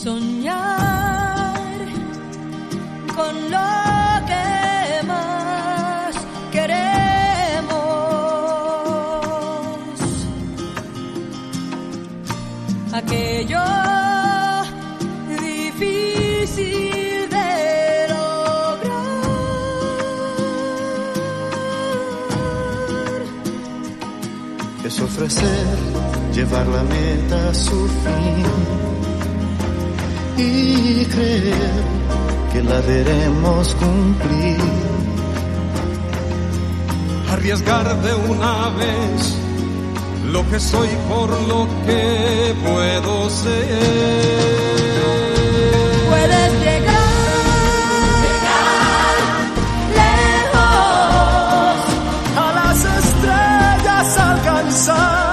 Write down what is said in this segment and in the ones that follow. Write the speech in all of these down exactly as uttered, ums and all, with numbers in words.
Soñar con lo que más queremos, aquello difícil de lograr. Es ofrecer, llevar la meta a su fin y creer que la veremos cumplir. Arriesgar de una vez lo que soy por lo que puedo ser. Puedes llegar, llegar lejos, a las estrellas alcanzar.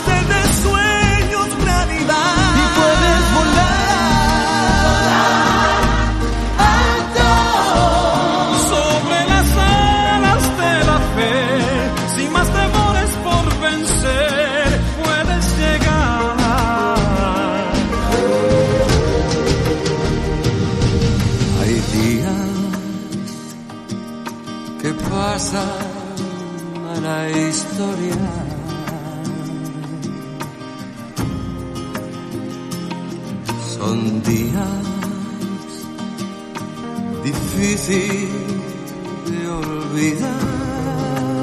Pasan a la historia, son días difíciles de olvidar.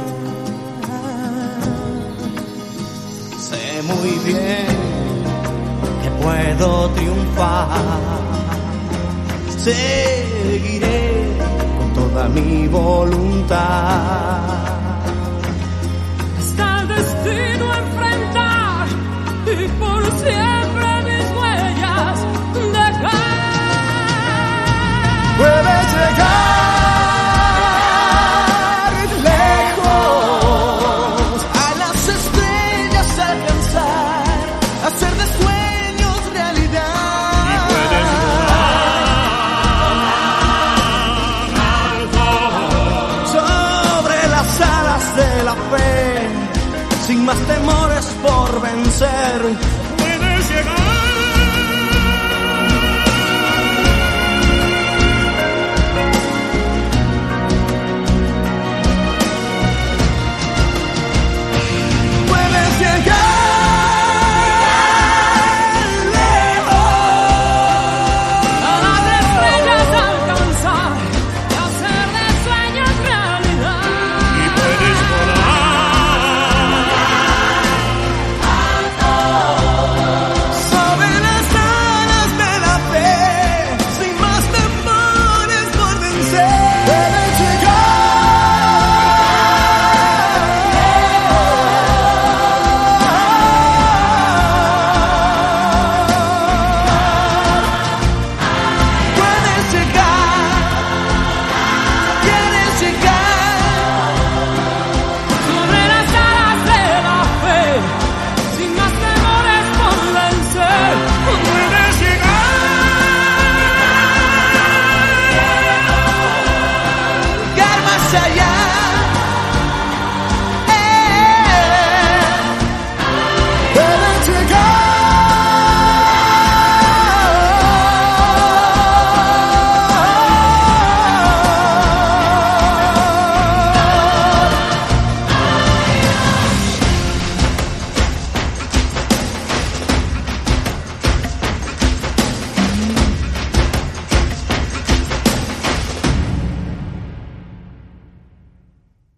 Sé muy bien que puedo triunfar, seguiré toda mi voluntad hasta el destino enfrentar y por siempre mis huellas dejar. Puedes llegar lejos, a las estrellas alcanzar, hacer de sueños realidad. Y puedes de la fe, sin más temores por vencer.